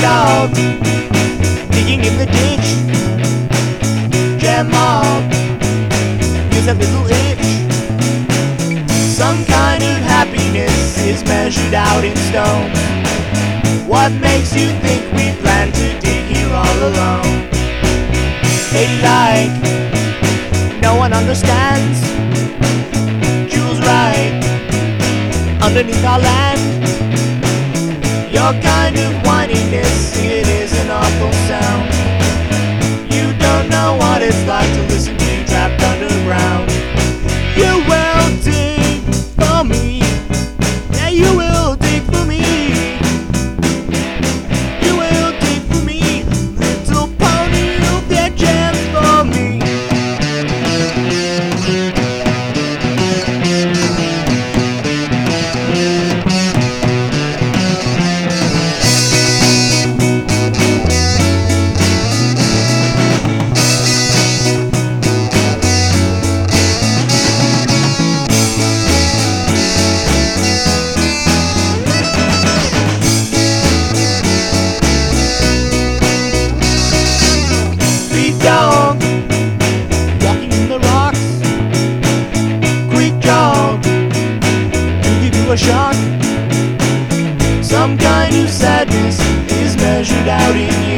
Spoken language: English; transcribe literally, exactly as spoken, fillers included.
dog digging in the ditch. Jam mob gives a little itch. Some kind of happiness is measured out in stone. What makes you think we plan to dig here all alone? They like, no one understands. Jules right, underneath our land. Your kind of whininess, it is an awful sound. You don't know what it's like to listen to you trapped underground. You will dig for me. Yeah, you will dig for me. You will dig for me. Little pony, you'll get jams for me. Dog walking in the rocks. Quick jog to give you a shock. Some kind of sadness is measured out in you.